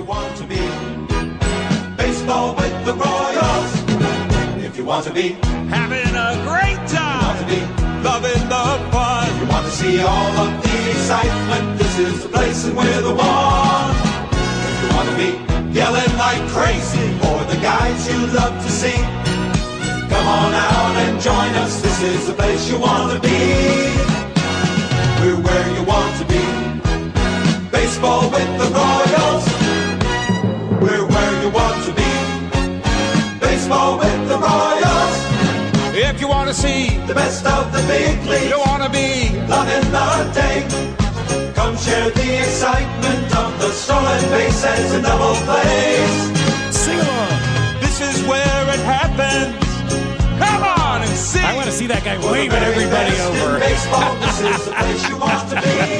want to be. Baseball with the Royals. If you want to be having a great time, you want to be loving the fun, you want to see all of the excitement, this is the place and we're the one. If you want to be yelling like crazy for the guys you love to see, come on out and join us, this is the place you want to be. We're where you want to be. Baseball with the Royals. We're where you want to be. Baseball with the Royals. if you want to see the best of the big leagues, you want to be loving the day. Come share the excitement of the stolen bases and double plays. Sing along. This is where it happens. Come on and sing. I want to see that guy waving everybody over. Baseball, this is the place you want to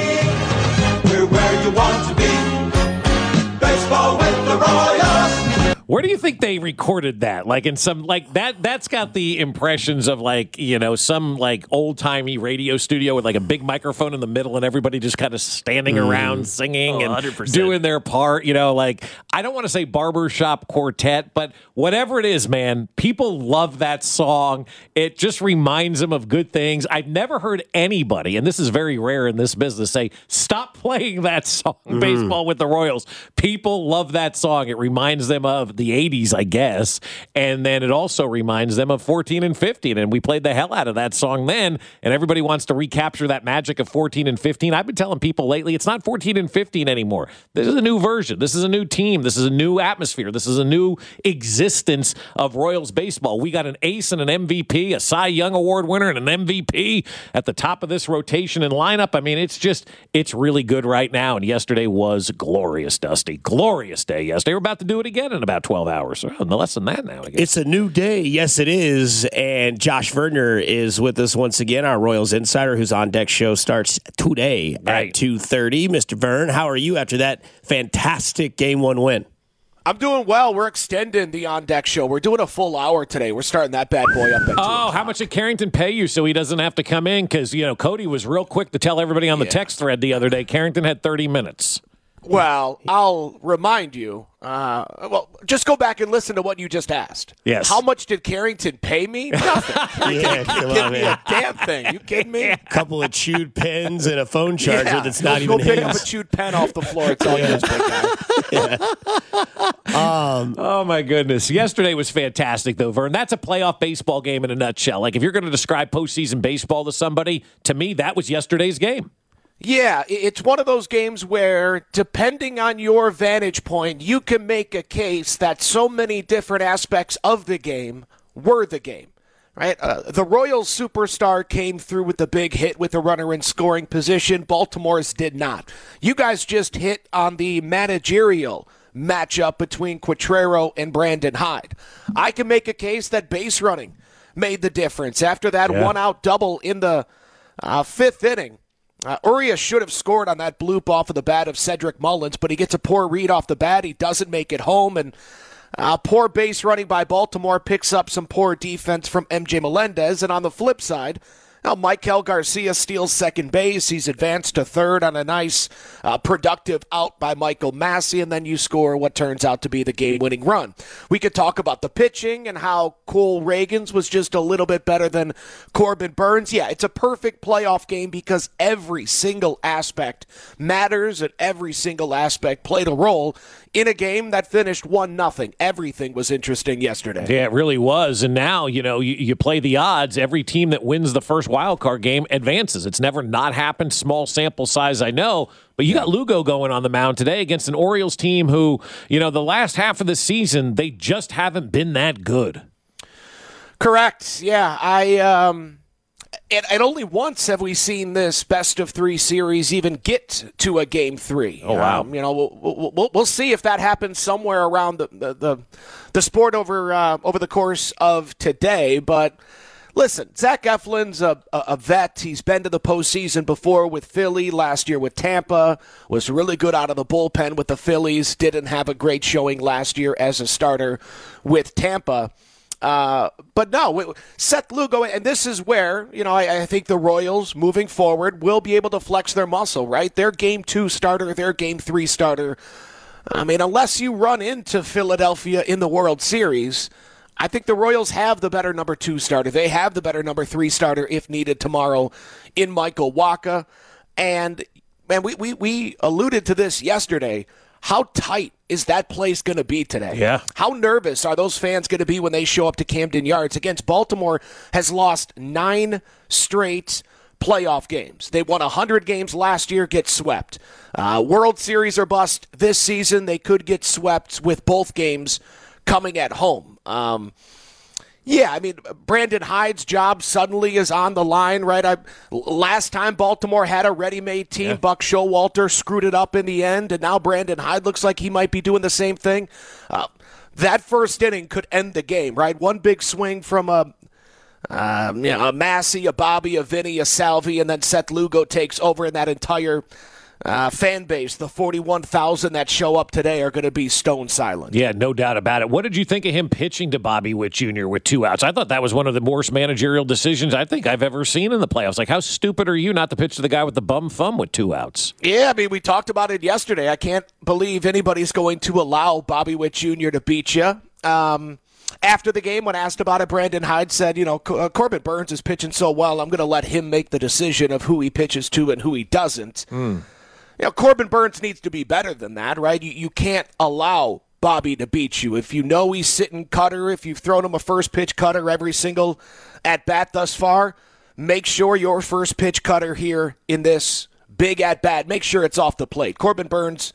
be. We're where you want to be. Baseball with the Royals. Where do you think they recorded that? Like in some, like that's got the impressions of like, you know, some like old timey radio studio with like a big microphone in the middle and everybody just kind of standing around singing and 100%. doing their part, you know, like I don't want to say barbershop quartet, but whatever it is, man, people love that song. It just reminds them of good things. I've never heard anybody, and this is very rare in this business, say, stop playing that song, Baseball with the Royals. People love that song. It reminds them of the 80s, I guess, and then it also reminds them of 14 and 15, and we played the hell out of that song then, and everybody wants to recapture that magic of 14 and 15. I've been telling people lately, it's not 14 and 15 anymore. This is a new version. This is a new team. This is a new atmosphere. This is a new existence of Royals baseball. We got an ace and an MVP, a Cy Young Award winner and an MVP at the top of this rotation and lineup. I mean, it's really good right now, and yesterday was glorious, Dusty. Glorious day yesterday. We're about to do it again in about 12 hours. Or no less than that now, I guess. It's a new day. Yes, it is. And Josh Verner is with us once again, our Royals insider, whose On Deck show starts today at 2:30. Mr. Vern, how are you after that fantastic Game 1 win? I'm doing well. We're extending the On Deck show. We're doing a full hour today. We're starting that bad boy up at 2 o'clock. How much did Carrington pay you so he doesn't have to come in? Because, you know, Cody was real quick to tell everybody on the text thread the other day, Carrington had 30 minutes. Well, I'll remind you. Just go back and listen to what you just asked. Yes. How much did Carrington pay me? Nothing. Yeah, come on, me man. a damn thing. You kidding me? A couple of chewed pens and a phone charger that's not Go even pick up a his. chewed pen off the floor. It's all yours, big guy. Oh, my goodness. Yesterday was fantastic, though, Vern. That's a playoff baseball game in a nutshell. Like, if you're going to describe postseason baseball to somebody, to me, that was yesterday's game. Yeah, it's one of those games where, depending on your vantage point, you can make a case that so many different aspects of the game were the game. Right? The Royals superstar came through with the big hit with a runner in scoring position. Baltimore's did not. You guys just hit on the managerial matchup between Quatrero and Brandon Hyde. I can make a case that base running made the difference. After that one-out double in the fifth inning, Urias should have scored on that bloop off of the bat of Cedric Mullins, but he gets a poor read off the bat. He doesn't make it home, and poor base running by Baltimore picks up some poor defense from MJ Melendez. And on the flip side, Michael Garcia steals second base. He's advanced to third on a nice, productive out by Michael Massey, and then you score what turns out to be the game-winning run. We could talk about the pitching and how Cole Reagans was just a little bit better than Corbin Burns. Yeah, it's a perfect playoff game because every single aspect matters and every single aspect played a role in a game that finished 1-0. Everything was interesting yesterday. Yeah, it really was. And now, you know, you play the odds. Every team that wins the first wild card game advances. It's never not happened. Small sample size, I know. But you got Lugo going on the mound today against an Orioles team who, you know, the last half of the season, they just haven't been that good. Correct. Yeah, And only once have we seen this best-of-3 series even get to a Game 3. Oh, wow. You know, we'll see if that happens somewhere around the sport over the course of today. But listen, Zach Eflin's a vet. He's been to the postseason before with Philly, last year with Tampa, was really good out of the bullpen with the Phillies, didn't have a great showing last year as a starter with Tampa. But no, Seth Lugo, and this is where, you know, I think the Royals moving forward will be able to flex their muscle, right? Their Game 2 starter, their Game 3 starter, I mean, unless you run into Philadelphia in the World Series, I think the Royals have the better number 2 starter. They have the better number 3 starter if needed tomorrow in Michael Wacha. And, man, we alluded to this yesterday. How tight is that place going to be today? Yeah. How nervous are those fans going to be when they show up to Camden Yards? Against Baltimore has lost 9 straight playoff games. They won 100 games last year, get swept. World Series or bust this season. They could get swept with both games coming at home. Yeah, I mean, Brandon Hyde's job suddenly is on the line, right? Last time Baltimore had a ready-made team, Buck Showalter screwed it up in the end, and now Brandon Hyde looks like he might be doing the same thing. That first inning could end the game, right? One big swing from a Massey, a Bobby, a Vinny, a Salvi, and then Seth Lugo takes over, and that entire fan base, the 41,000 that show up today, are going to be stone silent. Yeah, no doubt about it. What did you think of him pitching to Bobby Witt Jr. with 2 outs? I thought that was one of the worst managerial decisions I think I've ever seen in the playoffs. Like, how stupid are you not to pitch to the guy with the bum thumb with 2 outs? Yeah, I mean, we talked about it yesterday. I can't believe anybody's going to allow Bobby Witt Jr. to beat you. After the game, when asked about it, Brandon Hyde said, Corbin Burns is pitching so well, I'm going to let him make the decision of who he pitches to and who he doesn't. Corbin Burns needs to be better than that, right? You can't allow Bobby to beat you. If you know he's sitting cutter, if you've thrown him a first pitch cutter every single at-bat thus far, make sure your first pitch cutter here in this big at-bat, make sure it's off the plate. Corbin Burns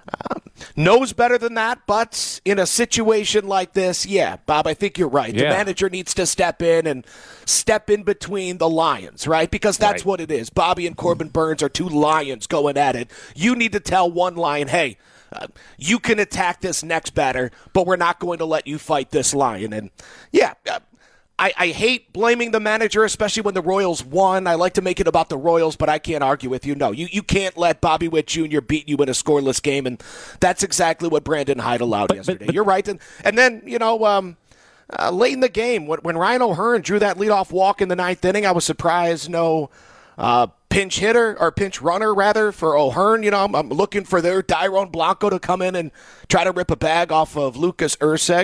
knows better than that, but in a situation like this, yeah, Bob, I think you're right. The manager needs to step in and step in between the lions, right? Because that's what it is. Bobby and Corbin Burns are 2 lions going at it. You need to tell one lion, hey, you can attack this next batter, but we're not going to let you fight this lion. And, yeah, I hate blaming the manager, especially when the Royals won. I like to make it about the Royals, but I can't argue with you. No, you can't let Bobby Witt Jr. beat you in a scoreless game, and that's exactly what Brandon Hyde allowed yesterday. You're right. And then, late in the game, when Ryan O'Hearn drew that leadoff walk in the 9th inning, I was surprised no pinch hitter, or pinch runner, rather, for O'Hearn. I'm looking for their Dairon Blanco to come in and try to rip a bag off of Lucas Erceg.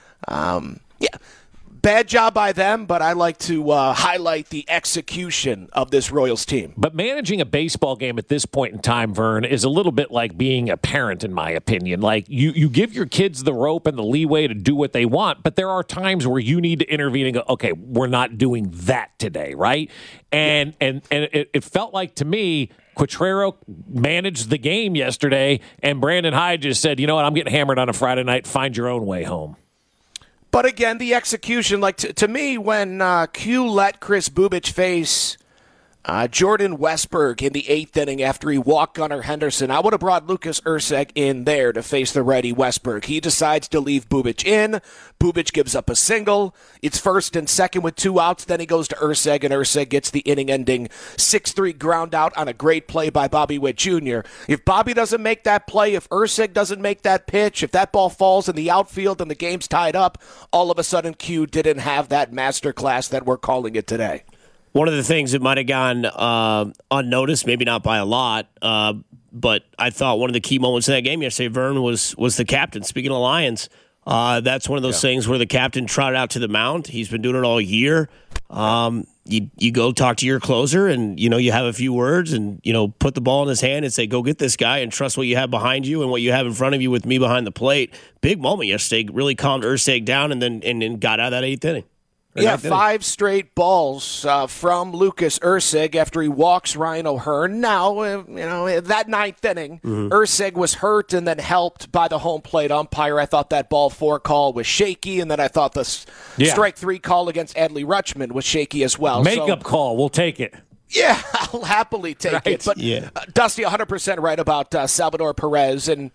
Bad job by them, but I like to highlight the execution of this Royals team. But managing a baseball game at this point in time, Vern, is a little bit like being a parent, in my opinion. Like, you give your kids the rope and the leeway to do what they want, but there are times where you need to intervene and go, okay, we're not doing that today, right? And it felt like, to me, Quatrero managed the game yesterday, and Brandon Hyde just said, you know what, I'm getting hammered on a Friday night. Find your own way home. But again, the execution, like to me, when Q let Chris Bubic face Jordan Westberg in the 8th inning after he walked Gunnar Henderson, I would have brought Lucas Erceg in there to face the righty Westberg. He decides to leave Bubic in. Bubic gives up a single. It's 1st and 2nd with 2 outs. Then he goes to Erceg, and Erceg gets the inning-ending 6-3 ground out on a great play by Bobby Witt Jr. If Bobby doesn't make that play, if Erceg doesn't make that pitch, if that ball falls in the outfield and the game's tied up, all of a sudden Q didn't have that masterclass that we're calling it today. One of the things that might have gone unnoticed, maybe not by a lot, but I thought one of the key moments in that game yesterday, Vern, was the captain. Speaking of Lions, that's one of those things where the captain trotted out to the mound. He's been doing it all year. You go talk to your closer, and you have a few words, and put the ball in his hand and say, "Go get this guy," and trust what you have behind you and what you have in front of you with me behind the plate. Big moment yesterday. Really calmed Erceg down, and then got out of that 8th inning. Yeah, 5 straight balls from Lucas Erceg after he walks Ryan O'Hearn. Now, that 9th inning, Erceg was hurt and then helped by the home plate umpire. I thought that ball 4 call was shaky, and then I thought the strike 3 call against Adley Rutschman was shaky as well. Makeup call, we'll take it. Yeah, I'll happily take it. But Dusty, 100% right about Salvador Perez, and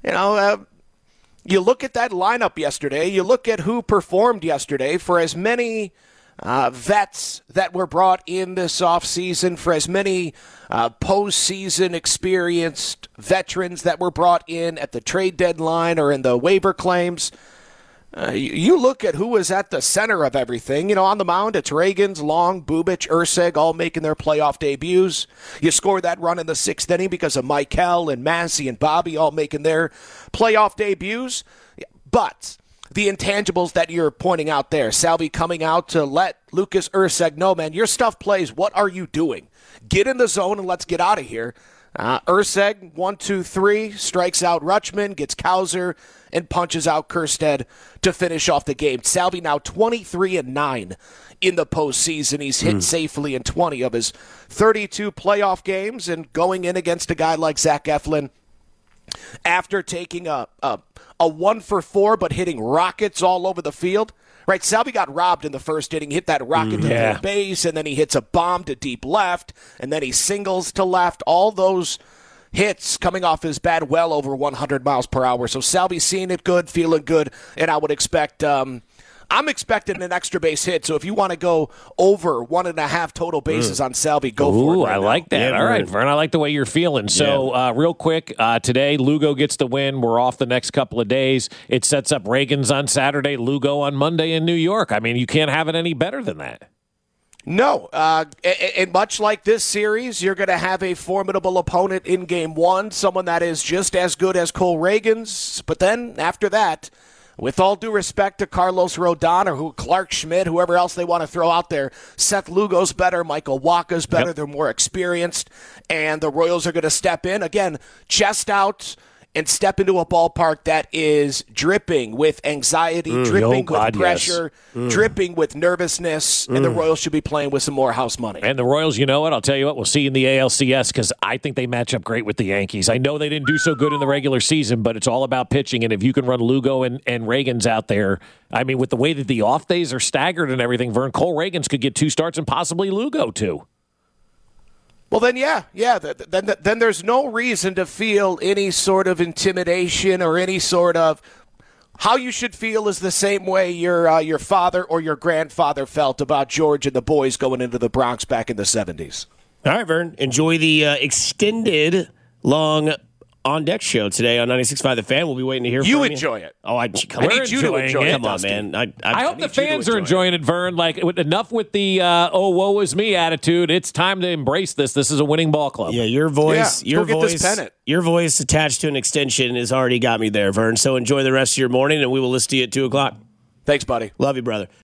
you look at that lineup yesterday, you look at who performed yesterday, for as many vets that were brought in this offseason, for as many postseason experienced veterans that were brought in at the trade deadline or in the waiver claims, You look at who is at the center of everything. On the mound, it's Ragans, Long, Bubic, Urseg, all making their playoff debuts. You score that run in the 6th inning because of Michael and Massey and Bobby all making their playoff debuts. But the intangibles that you're pointing out there, Salvi coming out to let Lucas Urseg know, man, your stuff plays. What are you doing? Get in the zone and let's get out of here. Urseg, 1-2-3, strikes out Rutschman, gets Kauser, and punches out Kjerstad to finish off the game. Salvi now 23-9 in the postseason. He's hit safely in 20 of his 32 playoff games, and going in against a guy like Zach Eflin, after taking a 1-for-4 but hitting rockets all over the field. Right, Salvi got robbed in the first inning, hit that rocket to third base, and then he hits a bomb to deep left, and then he singles to left. All those hits coming off his bat well over 100 miles per hour. So Salvi's seeing it good, feeling good, and I would expect I'm expecting an extra base hit, so if you want to go over 1.5 total bases on Salvi, go for it. Ooh, I like that. Yeah, all right, Vern, I like the way you're feeling. So real quick, today, Lugo gets the win. We're off the next couple of days. It sets up Ragans on Saturday, Lugo on Monday in New York. I mean, you can't have it any better than that. No, and much like this series, you're going to have a formidable opponent in Game 1, someone that is just as good as Cole Ragans, but then after that, with all due respect to Carlos Rodon or Clark Schmidt, whoever else they want to throw out there, Seth Lugo's better, Michael Wacha's better. Yep. They're more experienced, and the Royals are going to step in. Again, chest out and step into a ballpark that is dripping with anxiety, dripping with pressure, dripping with nervousness, and the Royals should be playing with some more house money. And the Royals, you know what? I'll tell you what, we'll see in the ALCS because I think they match up great with the Yankees. I know they didn't do so good in the regular season, but it's all about pitching, and if you can run Lugo and Ragans out there, I mean, with the way that the off days are staggered and everything, Vern, Cole Ragans could get 2 starts and possibly Lugo too. Well, then, then there's no reason to feel any sort of intimidation or any sort of how you should feel is the same way your father or your grandfather felt about George and the boys going into the Bronx back in the 70s. All right, Vern. Enjoy the extended long on-deck show today on 96.5 The Fan. We'll be waiting to hear from you. You enjoy it. Oh, I need you to enjoy it. Come on, man. I hope the fans are enjoying it, Vern. Like, enough with the woe is me attitude. It's time to embrace this. This is a winning ball club. Yeah, your voice, get this pennant. Your voice attached to an extension has already got me there, Vern. So enjoy the rest of your morning, and we will listen to you at 2 o'clock. Thanks, buddy. Love you, brother.